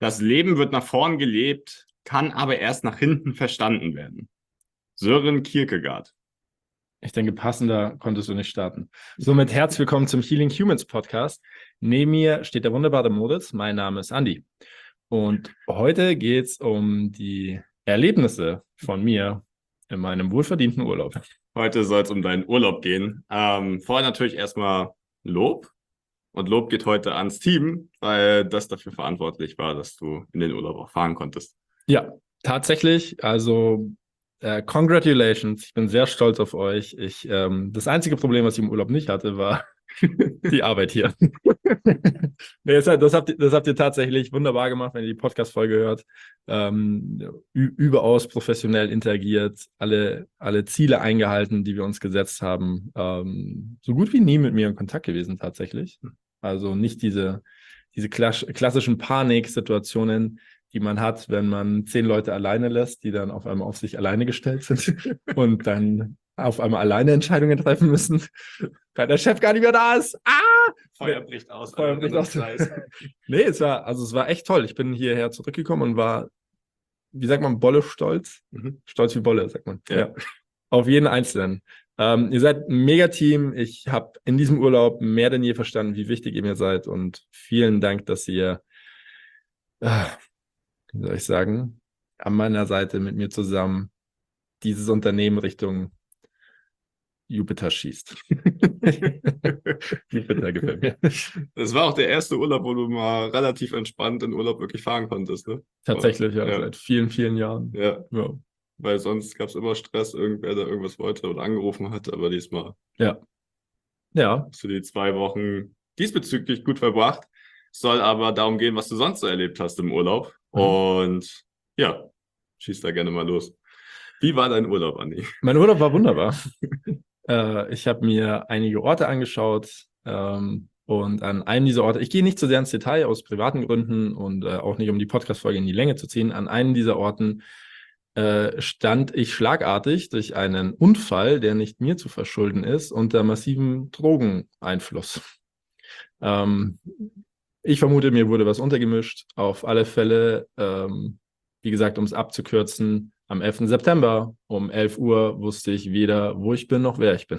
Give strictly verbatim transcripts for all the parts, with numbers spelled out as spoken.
Das Leben wird nach vorn gelebt, kann aber erst nach hinten verstanden werden. Sören Kierkegaard. Ich denke, passender konntest du nicht starten. Somit herzlich willkommen zum Healing Humans Podcast. Neben mir steht der wunderbare Moritz. Mein Name ist Andi. Und heute geht es um die Erlebnisse von mir in meinem wohlverdienten Urlaub. Heute soll es um deinen Urlaub gehen. Ähm, vorher natürlich erstmal Lob. Und Lob geht heute ans Team, weil das dafür verantwortlich war, dass du in den Urlaub auch fahren konntest. Ja, tatsächlich. Also äh, congratulations. Ich bin sehr stolz auf euch. Ich, ähm, das einzige Problem, was ich im Urlaub nicht hatte, war die Arbeit hier. Nee, das, das, habt ihr, das habt ihr tatsächlich wunderbar gemacht, wenn ihr die Podcast-Folge hört. Ähm, ü- überaus professionell interagiert, alle, alle Ziele eingehalten, die wir uns gesetzt haben. Ähm, so gut wie nie mit mir in Kontakt gewesen tatsächlich. Also nicht diese, diese klass- klassischen Paniksituationen, die man hat, wenn man zehn Leute alleine lässt, die dann auf einmal auf sich alleine gestellt sind und dann auf einmal alleine Entscheidungen treffen müssen, weil der Chef gar nicht mehr da ist. Ah! Feuer bricht aus. Feuer bricht aus. Nee, es war, also es war echt toll. Ich bin hierher zurückgekommen und war, wie sagt man, Bolle stolz? Mhm. Stolz wie Bolle, sagt man. Ja. Ja. Auf jeden Einzelnen. Ähm, ihr seid ein Mega-Team. Ich habe in diesem Urlaub mehr denn je verstanden, wie wichtig ihr mir seid. Und vielen Dank, dass ihr, äh, wie soll ich sagen, an meiner Seite mit mir zusammen dieses Unternehmen Richtung Jupiter schießt. Jupiter gefällt mir. Das war auch der erste Urlaub, wo du mal relativ entspannt in Urlaub wirklich fahren konntest, ne? Tatsächlich, ja, Ja. seit vielen, vielen Jahren. Ja, Ja. weil sonst gab es immer Stress, irgendwer, der irgendwas wollte oder angerufen hat, aber diesmal Ja. Ja. hast du die zwei Wochen diesbezüglich gut verbracht. Es soll aber darum gehen, was du sonst so erlebt hast im Urlaub. Mhm. Und ja, schieß da gerne mal los. Wie war dein Urlaub, Andi? Mein Urlaub war wunderbar. äh, ich habe mir einige Orte angeschaut ähm, und an einem dieser Orte, ich gehe nicht zu sehr ins Detail aus privaten Gründen und äh, auch nicht, um die Podcast-Folge in die Länge zu ziehen, an einem dieser Orten äh, stand ich schlagartig durch einen Unfall, der nicht mir zu verschulden ist, unter massivem Drogeneinfluss. Ähm, ich vermute, mir wurde was untergemischt. Auf alle Fälle, ähm, wie gesagt, um es abzukürzen, am elften September um elf Uhr wusste ich weder, wo ich bin, noch wer ich bin.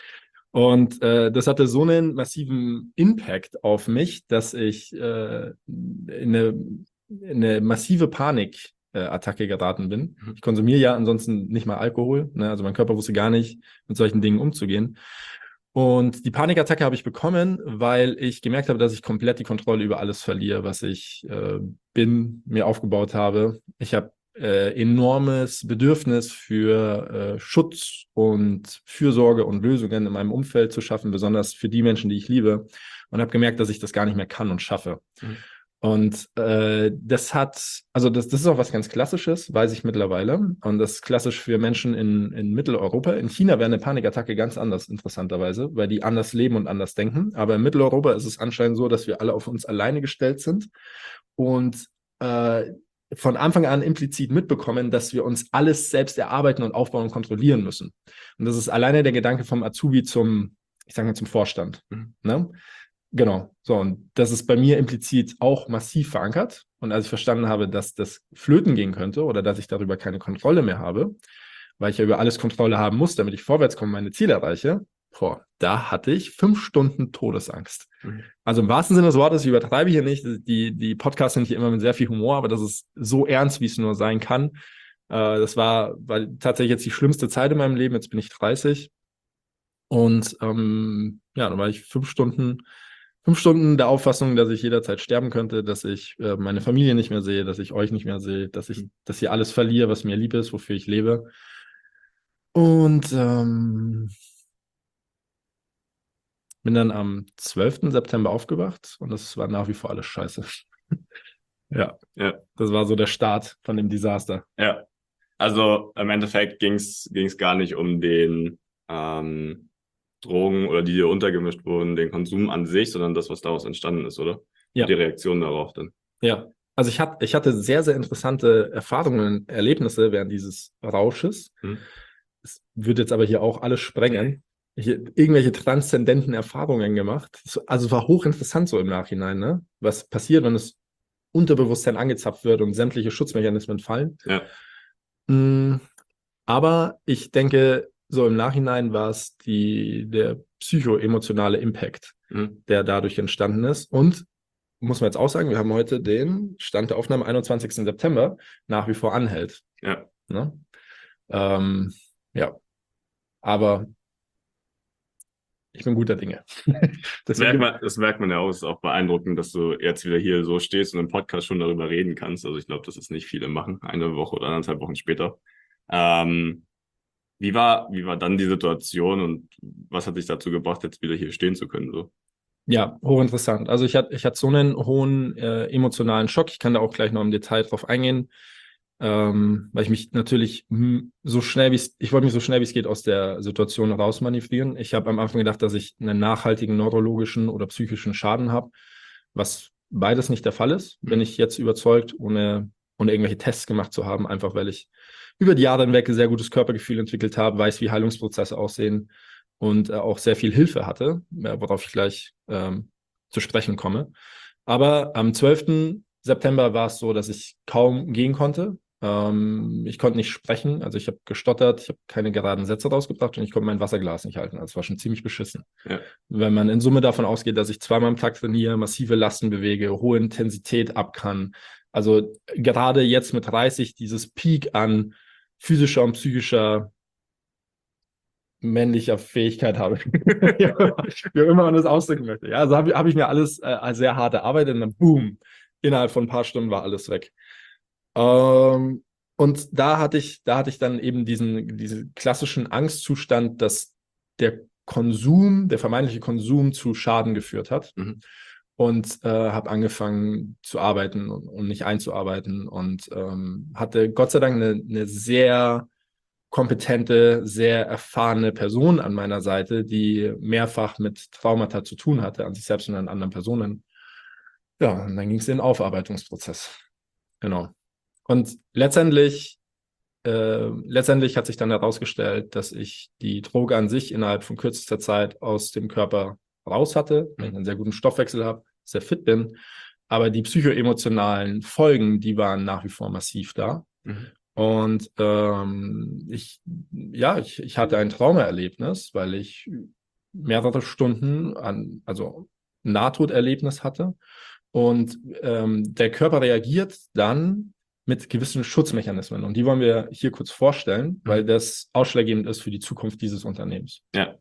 Und äh, das hatte so einen massiven Impact auf mich, dass ich äh, in, eine, in eine massive Panikattacke geraten bin. Ich konsumiere ja ansonsten nicht mal Alkohol, ne? Also mein Körper wusste gar nicht, mit solchen Dingen umzugehen. Und die Panikattacke habe ich bekommen, weil ich gemerkt habe, dass ich komplett die Kontrolle über alles verliere, was ich äh, bin, mir aufgebaut habe. Ich habe äh, enormes Bedürfnis für äh, Schutz und Fürsorge und Lösungen in meinem Umfeld zu schaffen, besonders für die Menschen, die ich liebe. Und habe gemerkt, dass ich das gar nicht mehr kann und schaffe. Mhm. Und äh, das hat, also das, das ist auch was ganz Klassisches, weiß ich mittlerweile. Und das ist klassisch für Menschen in, in Mitteleuropa. In China wäre eine Panikattacke ganz anders, interessanterweise, weil die anders leben und anders denken. Aber in Mitteleuropa ist es anscheinend so, dass wir alle auf uns alleine gestellt sind und äh, von Anfang an implizit mitbekommen, dass wir uns alles selbst erarbeiten und aufbauen und kontrollieren müssen. Und das ist alleine der Gedanke vom Azubi zum, ich sage mal, zum Vorstand. Mhm. Ne? Genau, so, und das ist bei mir implizit auch massiv verankert. Und als ich verstanden habe, dass das flöten gehen könnte oder dass ich darüber keine Kontrolle mehr habe, weil ich ja über alles Kontrolle haben muss, damit ich vorwärts komme und meine Ziele erreiche, boah, da hatte ich fünf Stunden Todesangst. Mhm. Also im wahrsten Sinne des Wortes, ich übertreibe hier nicht, die, die Podcasts sind hier immer mit sehr viel Humor, aber das ist so ernst, wie es nur sein kann. Äh, das war, war tatsächlich jetzt die schlimmste Zeit in meinem Leben, jetzt bin ich dreißig. Und ähm, ja, dann war ich fünf Stunden Fünf Stunden der Auffassung, dass ich jederzeit sterben könnte, dass ich äh, meine Familie nicht mehr sehe, dass ich euch nicht mehr sehe, dass ich dass ich alles verliere, was mir lieb ist, wofür ich lebe. Und ähm, bin dann am zwölften September aufgewacht und das war nach wie vor alles scheiße. Ja, ja, das war so der Start von dem Desaster. Ja, also im Endeffekt ging es gar nicht um den ähm, Drogen oder die dir untergemischt wurden, den Konsum an sich, sondern das, was daraus entstanden ist, oder? Ja. Und die Reaktion darauf dann. Ja, also ich, hat, ich hatte sehr, sehr interessante Erfahrungen, Erlebnisse während dieses Rausches. Hm. Es wird jetzt aber hier auch alles sprengen. Ich habe irgendwelche transzendenten Erfahrungen gemacht. Also war hochinteressant so im Nachhinein, ne? Was passiert, wenn es Unterbewusstsein angezapft wird und sämtliche Schutzmechanismen fallen. Ja. Mm, Aber ich denke, so im Nachhinein war es die, der psychoemotionale Impact, Mhm. der dadurch entstanden ist. Und muss man jetzt auch sagen, wir haben heute den Stand der Aufnahme einundzwanzigsten September, nach wie vor anhält. Ja. Ne? Ähm, ja, aber ich bin guter Dinge. Das merkt, man, das merkt man ja auch. Es ist auch beeindruckend, dass du jetzt wieder hier so stehst und im Podcast schon darüber reden kannst. Also ich glaube, das ist nicht viele machen, eine Woche oder anderthalb Wochen später. Ähm, wie war, wie war dann die Situation und was hat dich dazu gebracht, jetzt wieder hier stehen zu können? So? Ja, hochinteressant. Also ich hatte, ich hatte so einen hohen äh, emotionalen Schock. Ich kann da auch gleich noch im Detail drauf eingehen, ähm, weil ich mich natürlich hm, so schnell wie es, ich wollte mich so schnell wie es geht aus der Situation rausmanövrieren. Ich habe am Anfang gedacht, dass ich einen nachhaltigen neurologischen oder psychischen Schaden habe, was beides nicht der Fall ist. Bin ich jetzt überzeugt, ohne, ohne irgendwelche Tests gemacht zu haben, einfach weil ich über die Jahre hinweg ein sehr gutes Körpergefühl entwickelt habe, weiß, wie Heilungsprozesse aussehen und äh, auch sehr viel Hilfe hatte, äh, worauf ich gleich ähm, zu sprechen komme. Aber am zwölften September war es so, dass ich kaum gehen konnte. Ähm, ich konnte nicht sprechen, also ich habe gestottert, ich habe keine geraden Sätze rausgebracht und ich konnte mein Wasserglas nicht halten. Das war schon ziemlich beschissen. Ja. Wenn man in Summe davon ausgeht, dass ich zweimal am Tag trainiere, massive Lasten bewege, hohe Intensität ab kann. Also gerade jetzt mit dreißig dieses Peak an physischer und psychischer männlicher Fähigkeit habe. Ja, wie immer man das ausdrücken möchte. Ja, also habe hab ich mir alles äh, sehr hart erarbeitet und dann boom, innerhalb von ein paar Stunden war alles weg. Ähm, und da hatte ich, da hatte ich dann eben diesen, diesen klassischen Angstzustand, dass der Konsum, der vermeintliche Konsum zu Schaden geführt hat. Mhm. Und äh, habe angefangen zu arbeiten und, und nicht einzuarbeiten und ähm, hatte Gott sei Dank eine, eine sehr kompetente, sehr erfahrene Person an meiner Seite, die mehrfach mit Traumata zu tun hatte, an sich selbst und an anderen Personen. Ja, und dann ging es in den Aufarbeitungsprozess. Genau. Und letztendlich, äh, letztendlich hat sich dann herausgestellt, dass ich die Droge an sich innerhalb von kürzester Zeit aus dem Körper raus hatte, weil ich einen sehr guten Stoffwechsel habe, sehr fit bin. Aber die psychoemotionalen Folgen, die waren nach wie vor massiv da. Mhm. Und ähm, ich, ja, ich, ich hatte ein Traumaerlebnis, weil ich mehrere Stunden an, also Nahtoderlebnis hatte. Und ähm, der Körper reagiert dann mit gewissen Schutzmechanismen. Und die wollen wir hier kurz vorstellen, mhm. weil das ausschlaggebend ist für die Zukunft dieses Unternehmens. Ja.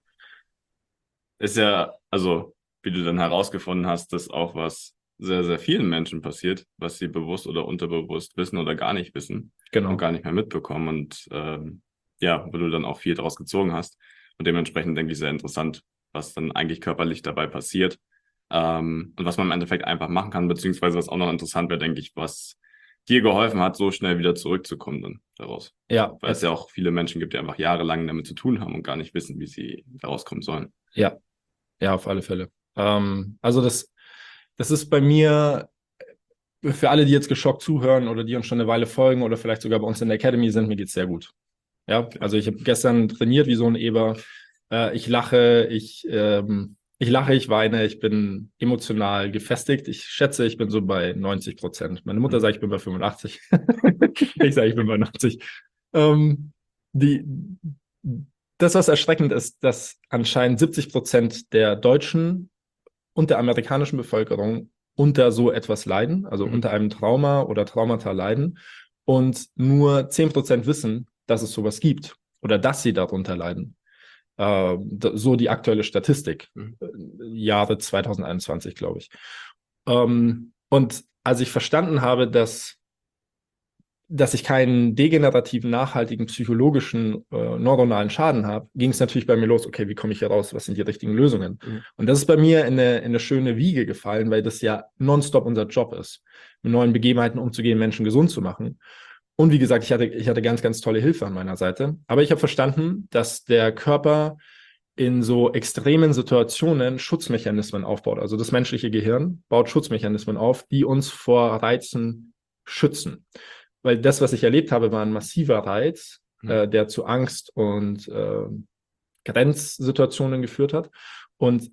Ist ja, also, wie du dann herausgefunden hast, dass auch was sehr, sehr vielen Menschen passiert, was sie bewusst oder unterbewusst wissen oder gar nicht wissen. Genau. Und gar nicht mehr mitbekommen. Und ähm, ja, wo du dann auch viel draus gezogen hast. Und dementsprechend denke ich sehr interessant, was dann eigentlich körperlich dabei passiert. Ähm, und was man im Endeffekt einfach machen kann, beziehungsweise was auch noch interessant wäre, denke ich, was dir geholfen hat, so schnell wieder zurückzukommen dann daraus. Ja. Weil es ja auch viele Menschen gibt, die einfach jahrelang damit zu tun haben und gar nicht wissen, wie sie daraus kommen sollen. Ja, ja, auf alle Fälle. Ähm, also das, das ist bei mir, für alle, die jetzt geschockt zuhören oder die uns schon eine Weile folgen oder vielleicht sogar bei uns in der Academy sind, mir geht's sehr gut. Ja, also ich habe gestern trainiert wie so ein Eber. Äh, ich lache, ich, ähm, ich lache, ich weine, ich bin emotional gefestigt. Ich schätze, ich bin so bei neunzig Prozent. Meine Mutter sagt, ich bin bei fünfundachtzig. Ich sage, ich bin bei neunzig. Ähm, die, das, was erschreckend ist, dass anscheinend siebzig Prozent der Deutschen und der amerikanischen Bevölkerung unter so etwas leiden, also mhm. unter einem Trauma oder Traumata leiden und nur zehn Prozent wissen, dass es sowas gibt oder dass sie darunter leiden. Äh, so die aktuelle Statistik, mhm. Jahre zwanzig einundzwanzig, glaube ich. Ähm, und als ich verstanden habe, dass dass ich keinen degenerativen, nachhaltigen, psychologischen, äh, neuronalen Schaden habe, ging es natürlich bei mir los, okay, wie komme ich hier raus? Was sind die richtigen Lösungen? Mhm. Und das ist bei mir in eine, in eine schöne Wiege gefallen, weil das ja nonstop unser Job ist, mit neuen Begebenheiten umzugehen, Menschen gesund zu machen. Und wie gesagt, ich hatte, ich hatte ganz, ganz tolle Hilfe an meiner Seite. Aber ich habe verstanden, dass der Körper in so extremen Situationen Schutzmechanismen aufbaut. Also das menschliche Gehirn baut Schutzmechanismen auf, die uns vor Reizen schützen. Weil das, was ich erlebt habe, war ein massiver Reiz, mhm. äh, der zu Angst und äh, Grenzsituationen geführt hat. Und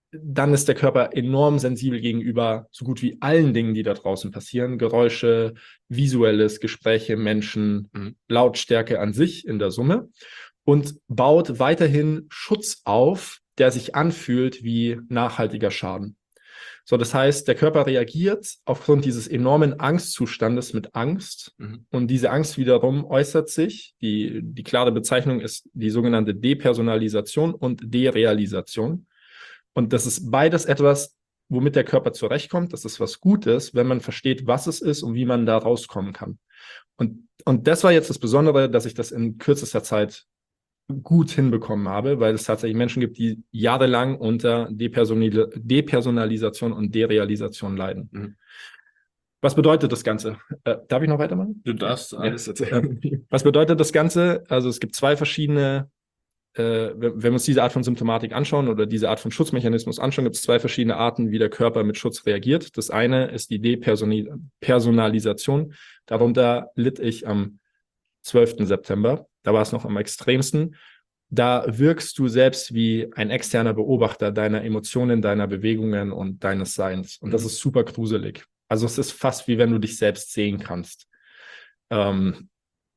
dann ist der Körper enorm sensibel gegenüber so gut wie allen Dingen, die da draußen passieren. Geräusche, Visuelles, Gespräche, Menschen, Mhm. Lautstärke an sich in der Summe und baut weiterhin Schutz auf, der sich anfühlt wie nachhaltiger Schaden. So, das heißt, der Körper reagiert aufgrund dieses enormen Angstzustandes mit Angst. Mhm. Und diese Angst wiederum äußert sich, die, die klare Bezeichnung ist die sogenannte Depersonalisation und Derealisation. Und das ist beides etwas, womit der Körper zurechtkommt. Das ist was Gutes, wenn man versteht, was es ist und wie man da rauskommen kann. Und, und das war jetzt das Besondere, dass ich das in kürzester Zeit gut hinbekommen habe, weil es tatsächlich Menschen gibt, die jahrelang unter Depersonal Depersonalisation und Derealisation leiden. Mhm. Was bedeutet das Ganze? Äh, darf ich noch weitermachen? Du darfst alles erzählen. Was bedeutet das Ganze? Also es gibt zwei verschiedene, äh, wenn wir uns diese Art von Symptomatik anschauen oder diese Art von Schutzmechanismus anschauen, gibt es zwei verschiedene Arten, wie der Körper mit Schutz reagiert. Das eine ist die Depersonalisation. Darunter litt ich am zwölften September. Da war es noch am extremsten. Da wirkst du selbst wie ein externer Beobachter deiner Emotionen, deiner Bewegungen und deines Seins. Und das ist super gruselig. Also es ist fast wie wenn du dich selbst sehen kannst. Ähm,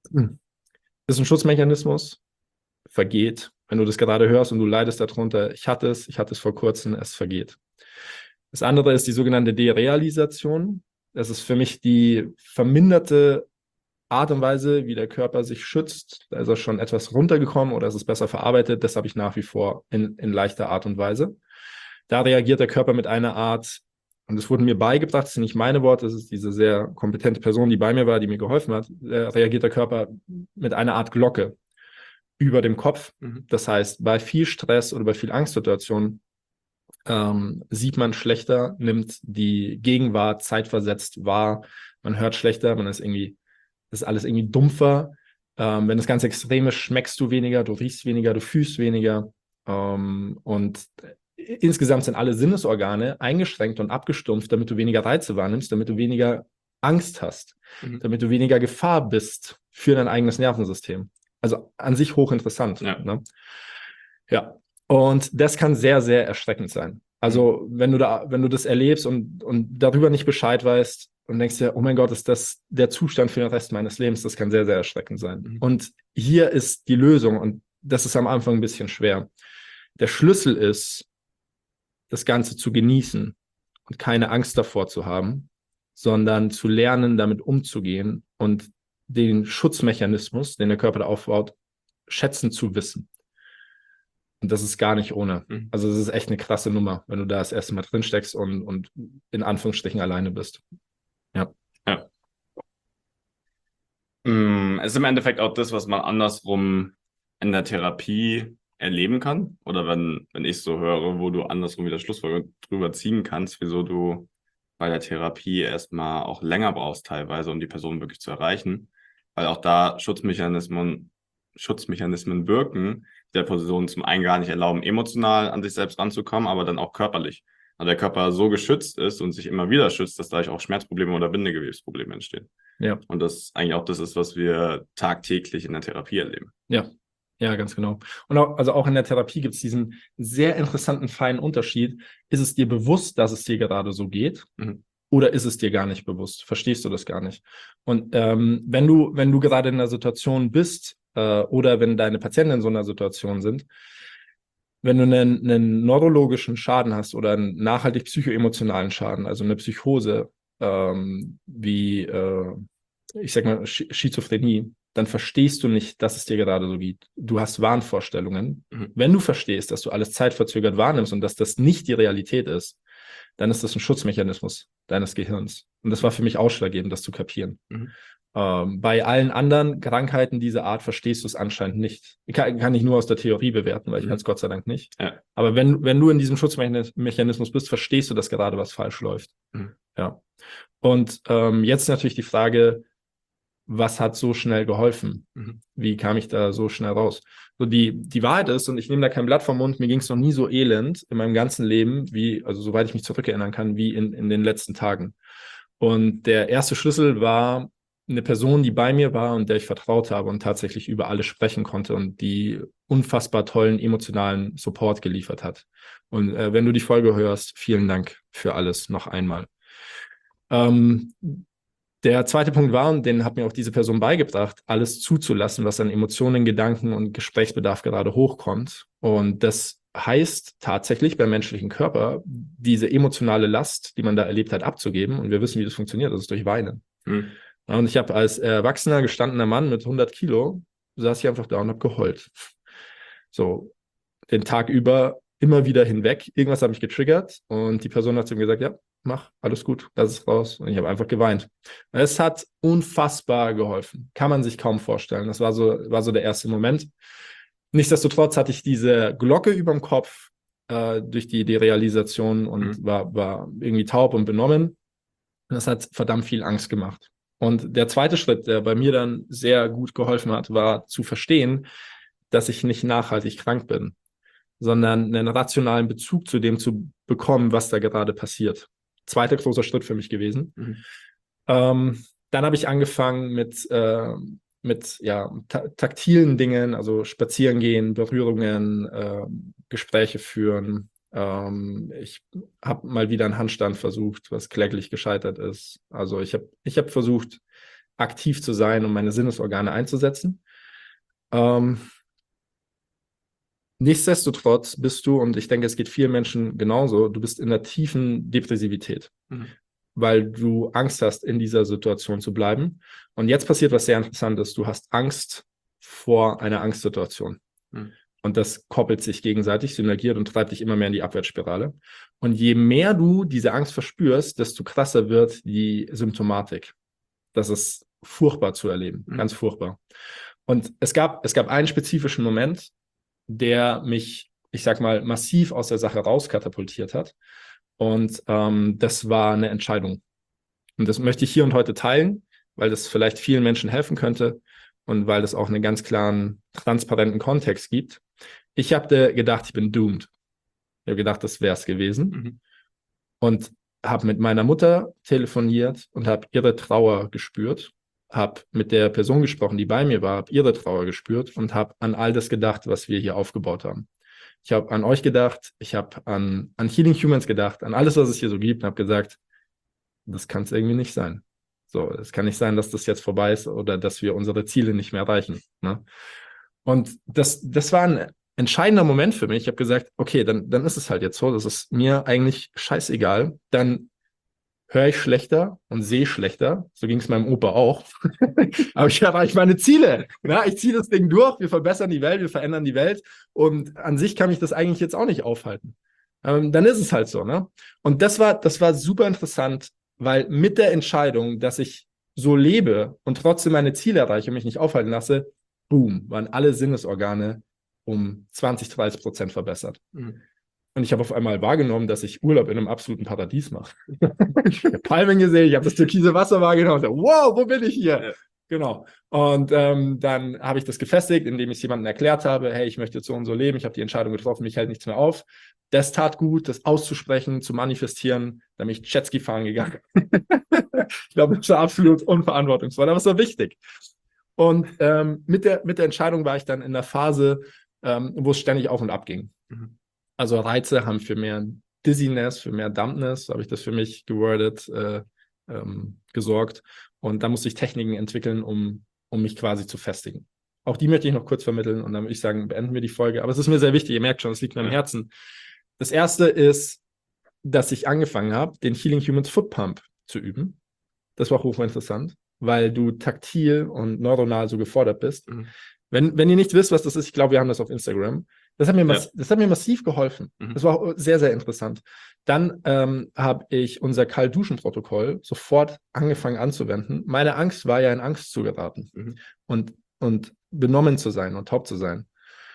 ist ein Schutzmechanismus, vergeht. Wenn du das gerade hörst und du leidest darunter, ich hatte es, ich hatte es vor kurzem, es vergeht. Das andere ist die sogenannte Derealisation. Das ist für mich die verminderte Art und Weise, wie der Körper sich schützt. Da ist er schon etwas runtergekommen oder ist es besser verarbeitet. Das habe ich nach wie vor in, in leichter Art und Weise. Da reagiert der Körper mit einer Art, und das wurde mir beigebracht, das sind nicht meine Worte, das ist diese sehr kompetente Person, die bei mir war, die mir geholfen hat, da reagiert der Körper mit einer Art Glocke über dem Kopf. Mhm. Das heißt, bei viel Stress oder bei viel Angstsituationen ähm, sieht man schlechter, nimmt die Gegenwart zeitversetzt wahr, man hört schlechter, man ist irgendwie das ist alles irgendwie dumpfer. Ähm, wenn das ganz extrem ist, schmeckst du weniger, du riechst weniger, du fühlst weniger. Ähm, und insgesamt sind alle Sinnesorgane eingeschränkt und abgestumpft, damit du weniger Reize wahrnimmst, damit du weniger Angst hast, mhm. damit du weniger Gefahr bist für dein eigenes Nervensystem. Also an sich hochinteressant. Ja. Ne? Ja. Und das kann sehr, sehr erschreckend sein. Also mhm. wenn du da, wenn du das erlebst und, und darüber nicht Bescheid weißt, und denkst dir, oh mein Gott, ist das der Zustand für den Rest meines Lebens? Das kann sehr, sehr erschreckend sein. Mhm. Und hier ist die Lösung, und das ist am Anfang ein bisschen schwer. Der Schlüssel ist, das Ganze zu genießen und keine Angst davor zu haben, sondern zu lernen, damit umzugehen und den Schutzmechanismus, den der Körper da aufbaut, schätzen zu wissen. Und das ist gar nicht ohne. Mhm. Also es ist echt eine krasse Nummer, wenn du da das erste Mal drin steckst und, und in Anführungsstrichen alleine bist. Ja. Ja. Es ist im Endeffekt auch das, was man andersrum in der Therapie erleben kann. Oder wenn, wenn ich so höre, wo du andersrum wieder Schlussfolgerungen drüber ziehen kannst, wieso du bei der Therapie erstmal auch länger brauchst teilweise, um die Person wirklich zu erreichen. Weil auch da Schutzmechanismen, Schutzmechanismen wirken, die der Person zum einen gar nicht erlauben, emotional an sich selbst ranzukommen, aber dann auch körperlich. Also der Körper so geschützt ist und sich immer wieder schützt, dass dadurch auch Schmerzprobleme oder Bindegewebsprobleme entstehen. Ja. Und das eigentlich auch das ist, was wir tagtäglich in der Therapie erleben. Ja, ja, ganz genau. Und auch, also auch in der Therapie gibt es diesen sehr interessanten, feinen Unterschied. Ist es dir bewusst, dass es dir gerade so geht? Mhm. Oder ist es dir gar nicht bewusst? Verstehst du das gar nicht? Und ähm, wenn du, wenn du gerade in einer Situation bist äh, oder wenn deine Patienten in so einer Situation sind, wenn du einen, einen neurologischen Schaden hast oder einen nachhaltig psychoemotionalen Schaden, also eine Psychose, ähm, wie, äh, ich sag mal, Sch- Schizophrenie, dann verstehst du nicht, dass es dir gerade so geht. Du hast Wahnvorstellungen. Mhm. Wenn du verstehst, dass du alles zeitverzögert wahrnimmst und dass das nicht die Realität ist, dann ist das ein Schutzmechanismus deines Gehirns. Und das war für mich ausschlaggebend, das zu kapieren. Mhm. Ähm, bei allen anderen Krankheiten dieser Art verstehst du es anscheinend nicht. Kann, kann ich nur aus der Theorie bewerten, weil ich mhm. kann es Gott sei Dank nicht. Ja. Aber wenn, wenn du in diesem Schutzmechanismus bist, verstehst du, dass gerade was falsch läuft. Mhm. Ja. Und ähm, jetzt natürlich die Frage, was hat so schnell geholfen? Mhm. Wie kam ich da so schnell raus? So die, die Wahrheit ist, und ich nehme da kein Blatt vom Mund, mir ging es noch nie so elend in meinem ganzen Leben, wie, also soweit ich mich zurückerinnern kann, wie in, in den letzten Tagen. Und der erste Schlüssel war eine Person, die bei mir war und der ich vertraut habe und tatsächlich über alles sprechen konnte und die unfassbar tollen emotionalen Support geliefert hat. Und äh, wenn du die Folge hörst, vielen Dank für alles noch einmal. Ähm, der zweite Punkt war, und den hat mir auch diese Person beigebracht, alles zuzulassen, was an Emotionen, Gedanken und Gesprächsbedarf gerade hochkommt. Und das heißt tatsächlich beim menschlichen Körper, diese emotionale Last, die man da erlebt hat, abzugeben. Und wir wissen, wie das funktioniert. Das ist durch Weinen. Hm. Und ich habe als erwachsener, gestandener Mann mit hundert Kilo, saß ich einfach da und habe geheult. So, den Tag über immer wieder hinweg. Irgendwas hat mich getriggert und die Person hat zu mir gesagt, ja, mach, alles gut, lass es raus. Und ich habe einfach geweint. Es hat unfassbar geholfen. Kann man sich kaum vorstellen. Das war so, war so der erste Moment. Nichtsdestotrotz hatte ich diese Glocke über dem Kopf äh, durch die Derealisation und mhm. war, war irgendwie taub und benommen. Und das hat verdammt viel Angst gemacht. Und der zweite Schritt, der bei mir dann sehr gut geholfen hat, war zu verstehen, dass ich nicht nachhaltig krank bin, sondern einen rationalen Bezug zu dem zu bekommen, was da gerade passiert. Zweiter großer Schritt für mich gewesen. Mhm. Ähm, dann habe ich angefangen mit, äh, mit ja, ta- taktilen Dingen, also spazieren gehen, Berührungen, äh, Gespräche führen. Ähm, ich habe mal wieder einen Handstand versucht, was kläglich gescheitert ist. Also ich habe ich hab versucht, aktiv zu sein, um meine Sinnesorgane einzusetzen. Ähm, Nichtsdestotrotz bist du, und ich denke, es geht vielen Menschen genauso, du bist in der tiefen Depressivität, mhm. weil du Angst hast, in dieser Situation zu bleiben. Und jetzt passiert was sehr Interessantes. Du hast Angst vor einer Angstsituation. Mhm. Und das koppelt sich gegenseitig, synergiert und treibt dich immer mehr in die Abwärtsspirale. Und je mehr du diese Angst verspürst, desto krasser wird die Symptomatik. Das ist furchtbar zu erleben, mhm. ganz furchtbar. Und es gab, es gab einen spezifischen Moment, der mich, ich sag mal, massiv aus der Sache rauskatapultiert hat. Und ähm, das war eine Entscheidung. Und das möchte ich hier und heute teilen, weil das vielleicht vielen Menschen helfen könnte und weil das auch einen ganz klaren, transparenten Kontext gibt. Ich habe gedacht, ich bin doomed. Ich habe gedacht, das wäre es gewesen. Mhm. Und habe mit meiner Mutter telefoniert und habe ihre Trauer gespürt. Habe mit der Person gesprochen, die bei mir war, habe ihre Trauer gespürt und habe an all das gedacht, was wir hier aufgebaut haben. Ich habe an euch gedacht, ich habe an, an Healing Humans gedacht, an alles, was es hier so gibt und habe gesagt, das kann es irgendwie nicht sein. So, es kann nicht sein, dass das jetzt vorbei ist oder dass wir unsere Ziele nicht mehr erreichen. Ne? Und das, das war ein entscheidender Moment für mich. Ich habe gesagt, okay, dann, dann ist es halt jetzt so, das ist mir eigentlich scheißegal. Dann höre ich schlechter und sehe schlechter. So ging es meinem Opa auch. Aber ich erreiche meine Ziele. Ja, ich ziehe das Ding durch, wir verbessern die Welt, wir verändern die Welt. Und an sich kann mich das eigentlich jetzt auch nicht aufhalten. Ähm, dann ist es halt so. Ne? Und das war, das war super interessant, weil mit der Entscheidung, dass ich so lebe und trotzdem meine Ziele erreiche und mich nicht aufhalten lasse, boom, waren alle Sinnesorgane um zwanzig, dreißig Prozent verbessert. Mhm. Und ich habe auf einmal wahrgenommen, dass ich Urlaub in einem absoluten Paradies mache. Ich habe Palmen gesehen, ich habe das türkise Wasser wahrgenommen und so, wow, wo bin ich hier? Ja. Genau. Und ähm, dann habe ich das gefestigt, indem ich es jemandem erklärt habe, hey, ich möchte so und so leben, ich habe die Entscheidung getroffen, mich hält nichts mehr auf. Das tat gut, das auszusprechen, zu manifestieren. Dann bin ich Jetski fahren gegangen. Ich glaube, das war absolut unverantwortungsvoll, aber es war wichtig. Und ähm, mit, der, mit der Entscheidung war ich dann in der Phase, ähm, wo es ständig auf und ab ging. Mhm. Also Reize haben für mehr Dizziness, für mehr Dumbness, so habe ich das für mich gewordet, äh, ähm, gesorgt. Und da musste ich Techniken entwickeln, um, um mich quasi zu festigen. Auch die möchte ich noch kurz vermitteln und dann würde ich sagen, beenden wir die Folge. Aber es ist mir sehr wichtig, ihr merkt schon, es liegt mir am Herzen. Das erste ist, dass ich angefangen habe, den Healing Humans Foot Pump zu üben. Das war hochinteressant, weil du taktil und neuronal so gefordert bist. Mhm. Wenn, wenn ihr nicht wisst, was das ist, ich glaube, wir haben das auf Instagram. Das hat mir, mass- ja. das hat mir massiv geholfen. Mhm. Das war sehr, sehr interessant. Dann ähm, habe ich unser Kalt-Duschen-Protokoll sofort angefangen anzuwenden. Meine Angst war ja, in Angst zu geraten mhm. und, und benommen zu sein und taub zu sein.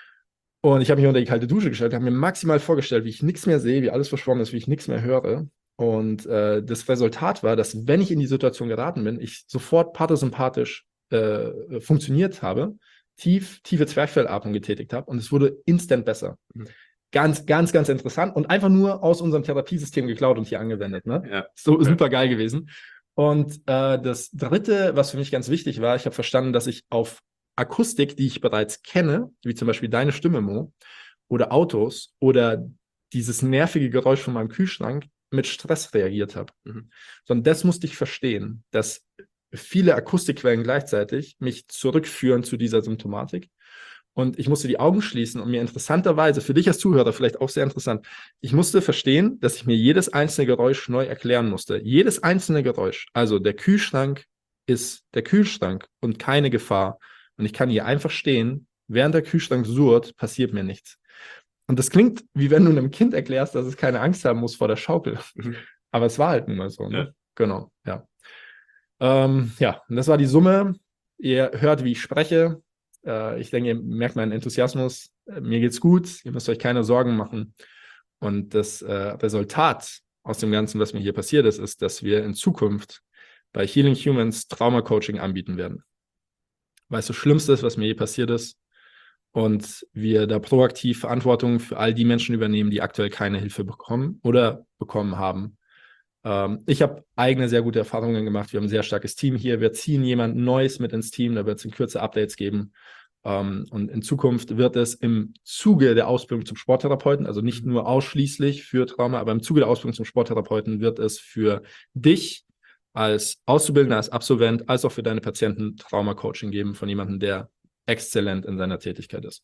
Und ich habe mich unter die kalte Dusche gestellt, habe mir maximal vorgestellt, wie ich nichts mehr sehe, wie alles verschwommen ist, wie ich nichts mehr höre. Und äh, das Resultat war, dass wenn ich in die Situation geraten bin, ich sofort parasympathisch äh, funktioniert habe, tief, tiefe Zwerchfellatmung getätigt habe und es wurde instant besser. Mhm. Ganz, ganz, ganz interessant und einfach nur aus unserem Therapiesystem geklaut und hier angewendet. Ne? Ja. So super geil gewesen. Und äh, das Dritte, was für mich ganz wichtig war, ich habe verstanden, dass ich auf Akustik, die ich bereits kenne, wie zum Beispiel deine Stimme, Mo, oder Autos oder dieses nervige Geräusch von meinem Kühlschrank mit Stress reagiert habe. Mhm. Sondern das musste ich verstehen, dass viele Akustikquellen gleichzeitig mich zurückführen zu dieser Symptomatik. Und ich musste die Augen schließen und mir interessanterweise, für dich als Zuhörer vielleicht auch sehr interessant, ich musste verstehen, dass ich mir jedes einzelne Geräusch neu erklären musste. Jedes einzelne Geräusch. Also der Kühlschrank ist der Kühlschrank und keine Gefahr. Und ich kann hier einfach stehen, während der Kühlschrank surrt, passiert mir nichts. Und das klingt, wie wenn du einem Kind erklärst, dass es keine Angst haben muss vor der Schaukel. Mhm. Aber es war halt nun mal so. Ne? Ja. Genau, ja. Ähm, ja, und das war die Summe. Ihr hört, wie ich spreche. Äh, ich denke, ihr merkt meinen Enthusiasmus. Äh, mir geht's gut. Ihr müsst euch keine Sorgen machen. Und das äh, Resultat aus dem Ganzen, was mir hier passiert ist, ist, dass wir in Zukunft bei Healing Humans Trauma-Coaching anbieten werden. Weil es das Schlimmste ist, was mir je passiert ist. Und wir da proaktiv Verantwortung für all die Menschen übernehmen, die aktuell keine Hilfe bekommen oder bekommen haben. Ähm, ich habe eigene sehr gute Erfahrungen gemacht. Wir haben ein sehr starkes Team hier. Wir ziehen jemand Neues mit ins Team. Da wird es in Kürze Updates geben. Ähm, und in Zukunft wird es im Zuge der Ausbildung zum Sporttherapeuten, also nicht nur ausschließlich für Trauma, aber im Zuge der Ausbildung zum Sporttherapeuten wird es für dich als Auszubildender, als Absolvent, als auch für deine Patienten Trauma-Coaching geben von jemandem, der exzellent in seiner Tätigkeit ist.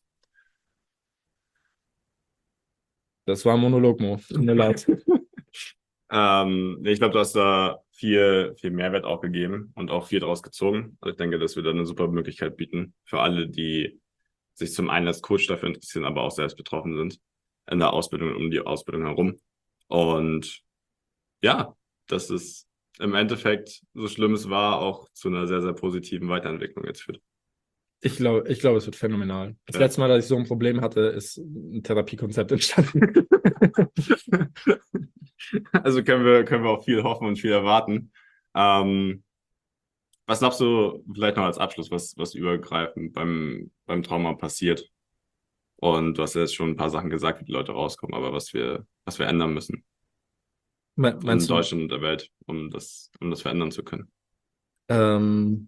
Das war ein Monolog, Mo. Tut mir leid. ähm, ich glaube, du hast da viel, viel Mehrwert auch gegeben und auch viel daraus gezogen. Also ich denke, dass wir da eine super Möglichkeit bieten für alle, die sich zum einen als Coach dafür interessieren, aber auch selbst betroffen sind in der Ausbildung und um die Ausbildung herum. Und ja, dass es im Endeffekt, so schlimm es war, auch zu einer sehr, sehr positiven Weiterentwicklung jetzt führt. Ich glaube, ich glaube, es wird phänomenal. Das ja. letzte Mal, dass ich so ein Problem hatte, ist ein Therapiekonzept entstanden. Also können wir, können wir auch viel hoffen und viel erwarten. Ähm, was glaubst du, vielleicht noch als Abschluss, was, was übergreifend beim, beim Trauma passiert? Und du hast ja jetzt schon ein paar Sachen gesagt, wie die Leute rauskommen, aber was wir, was wir ändern müssen. Me- in Deutschland und der Welt, um das, um das verändern zu können. Ähm,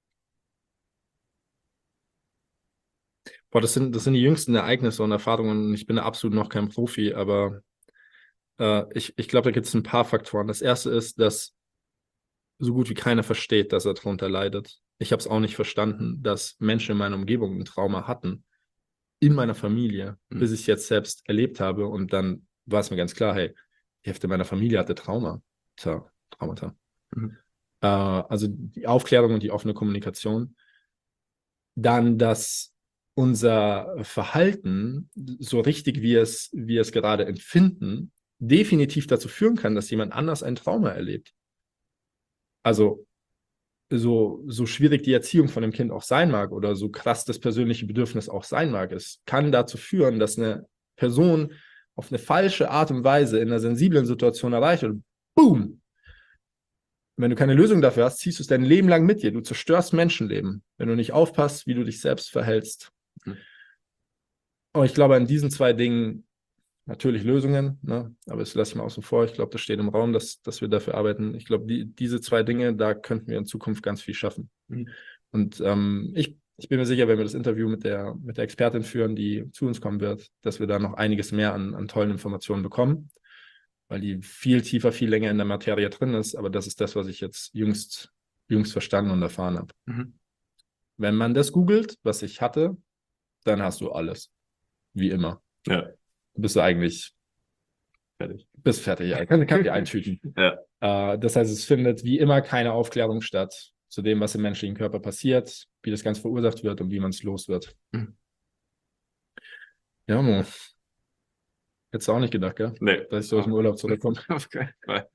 boah, das sind, das sind die jüngsten Ereignisse und Erfahrungen. Ich bin da absolut noch kein Profi, aber äh, ich, ich glaube, da gibt es ein paar Faktoren. Das erste ist, dass so gut wie keiner versteht, dass er darunter leidet. Ich habe es auch nicht verstanden, dass Menschen in meiner Umgebung ein Trauma hatten. In meiner Familie, mhm. bis ich es jetzt selbst erlebt habe. Und dann war es mir ganz klar, hey, die Hälfte meiner Familie hatte Trauma. Tja, Traumata. Mhm. Äh, also die Aufklärung und die offene Kommunikation. Dann, dass unser Verhalten, so richtig wie es, wir es gerade empfinden, definitiv dazu führen kann, dass jemand anders ein Trauma erlebt. Also so, so schwierig die Erziehung von dem Kind auch sein mag oder so krass das persönliche Bedürfnis auch sein mag, es kann dazu führen, dass eine Person auf eine falsche Art und Weise in einer sensiblen Situation erreicht und boom! Wenn du keine Lösung dafür hast, ziehst du es dein Leben lang mit dir. Du zerstörst Menschenleben, wenn du nicht aufpasst, wie du dich selbst verhältst. Mhm. Und ich glaube, an diesen zwei Dingen natürlich Lösungen, ne? Aber das lasse ich mal außen vor. Ich glaube, das steht im Raum, dass, dass wir dafür arbeiten. Ich glaube, die, diese zwei Dinge, da könnten wir in Zukunft ganz viel schaffen. Mhm. Und ähm, ich, ich bin mir sicher, wenn wir das Interview mit der, mit der Expertin führen, die zu uns kommen wird, dass wir da noch einiges mehr an, an tollen Informationen bekommen, weil die viel tiefer, viel länger in der Materie drin ist. Aber das ist das, was ich jetzt jüngst, jüngst verstanden und erfahren habe. Mhm. Wenn man das googelt, was ich hatte, dann hast du alles. Wie immer. Ja. Bist du eigentlich fertig. Bist fertig, ja. Kann, kann dir eintüten. Ja. Äh, das heißt, es findet wie immer keine Aufklärung statt zu dem, was im menschlichen Körper passiert, wie das Ganze verursacht wird und wie man es los wird. Mhm. Ja, Mo. Hättest du auch nicht gedacht, gell? Nee. Dass ich so aus dem Urlaub zurückkomme. Auf keinen Fall.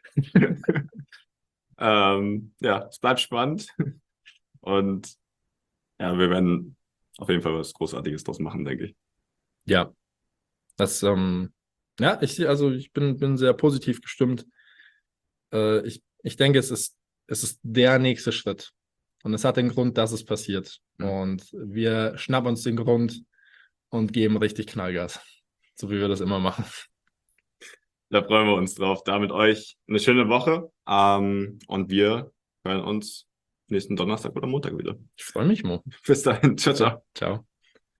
ähm, ja, es bleibt spannend. Und ja, wir werden auf jeden Fall was Großartiges draus machen, denke ich. Ja. Das, ähm, ja, ich, also ich bin, bin sehr positiv gestimmt. Äh, ich, ich denke, es ist, es ist der nächste Schritt. Und es hat den Grund, dass es passiert. Mhm. Und wir schnappen uns den Grund und geben richtig Knallgas. So wie wir das immer machen. Da freuen wir uns drauf. Da mit euch eine schöne Woche. Ähm, und wir hören uns nächsten Donnerstag oder Montag wieder. Ich freue mich, Mo. Bis dahin. Ciao, ciao. Ciao.